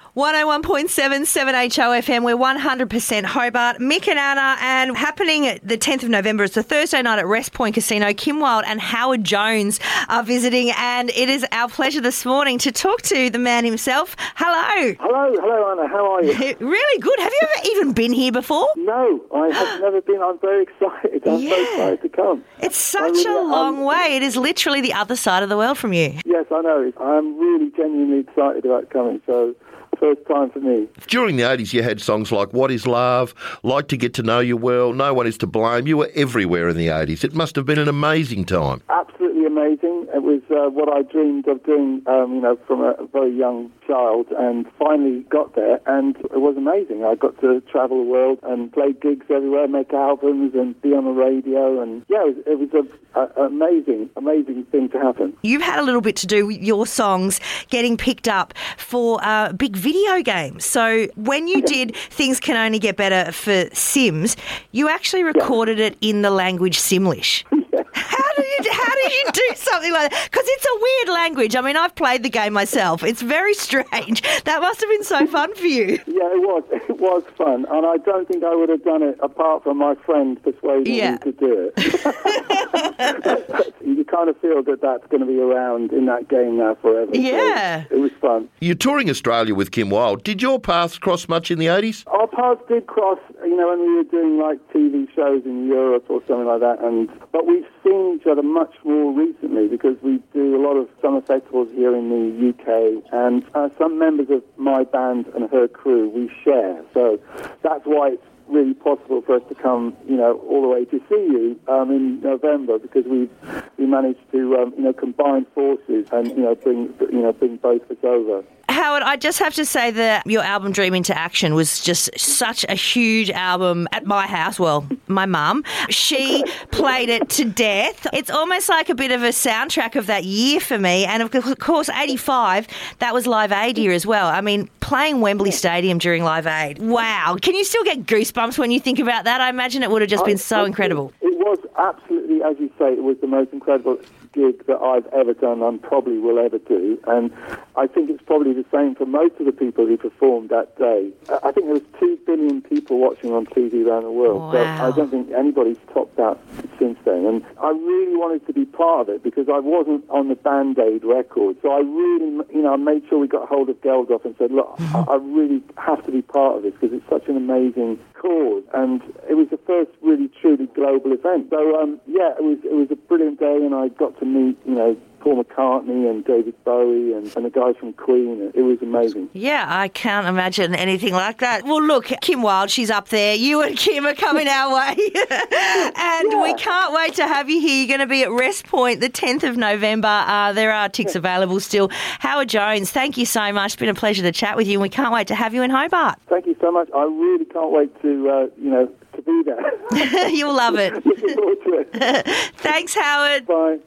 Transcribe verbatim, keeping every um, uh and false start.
one oh one point seven, seven H O F M. We're one hundred percent Hobart. Mick and Anna, and happening the tenth of November. It's a Thursday night at Rest Point Casino. Kim Wilde and Howard Jones are visiting, and it is our pleasure this morning to talk to the man himself. Hello. Hello, hello, Anna. How are you? Really good. Have you ever even been here before? No, I have never been. I'm very excited. I'm Yeah. so excited to come. It's such really- a long um, way. It is literally the other side of the world from you. Yes, I know. I'm really genuinely excited about coming, so first time for me. During the eighties, you had songs like What Is Love, Like to Get to Know You Well, No One Is to Blame. You were everywhere in the eighties. It must have been an amazing time. Absolutely amazing. It was uh, what I dreamed of doing, um, you know, from a very young child, and finally got there, and it was amazing. I got to travel the world and play gigs everywhere, make albums, and be on the radio, and yeah, it was, it was a, a amazing, amazing thing to happen. You've had a little bit to do with your songs getting picked up for uh, big video games. So when you did Things Can Only Get Better for Sims, you actually recorded it in the language Simlish. How did you how did you do something like that? Because it's a weird language. I mean, I've played the game myself. It's very strange. That must have been so fun for you. Yeah, it was. It was fun, and I don't think I would have done it apart from my friend persuading Yeah. me to do it. You kind of feel that that's going to be around in that game now forever. So Yeah. it was fun. You're touring Australia with Kim Wilde. Did your paths cross much in the eighties? Our paths did cross, you know, when we were doing like T V shows in Europe or something like that, and but we've seen each other much more recently because we do a lot of summer festivals here in the U K, and uh, some members of my band and her crew we share. So that's why it's really possible for us to come, you know, all the way to see you um, in November, because we we managed to, um, you know, combine forces and you know bring you know bring both of us over. Howard, I just have to say that your album Dream Into Action was just such a huge album at my house. Well, my mum, she played it to death. It's almost like a bit of a soundtrack of that year for me. And of course, eighty-five, that was Live Aid year as well. I mean, playing Wembley Stadium during Live Aid. Wow. Can you still get goosebumps when you think about that? I imagine it would have just been so incredible. It was absolutely, as you say, it was the most incredible gig that I've ever done and probably will ever do. And I think it's probably the same for most of the people who performed that day. I think there was two billion people watching on T V around the world. So Wow. I don't think anybody's topped that since then. And I really wanted to be part of it because I wasn't on the Band-Aid record. So I really, you know, I made sure we got hold of Geldof and said, look, I, I really have to be part of this because it's such an amazing cause. And it was the first really, truly global event. So, um, yeah, it was it was a brilliant day, and I got to meet, you know, Paul McCartney and David Bowie and, and the guys from Queen. It was amazing. Yeah, I can't imagine anything like that. Well, look, Kim Wilde, she's up there. You and Kim are coming our way. And Yeah. we can't wait to have you here. You're going to be at Rest Point the tenth of November. Uh, there are tickets available still. Howard Jones, thank you so much. It's been a pleasure to chat with you, and we can't wait to have you in Hobart. Thank you so much. I really can't wait to, uh, you know, to be there. You'll love it. Looking forward to it. Thanks, Howard. Bye.